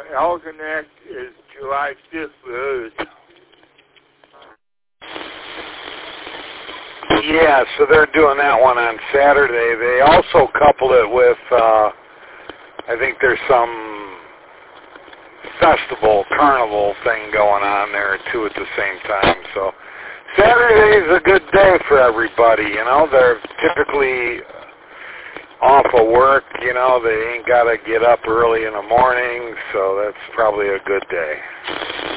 Algonac is July 5th for us. Yeah, so they're doing that one on Saturday. They also couple it with, I think there's some festival, carnival thing going on there too at the same time. So Saturday is a good day for everybody, you know. They're typically off of work, you know. They ain't got to get up early in the morning, so that's probably a good day.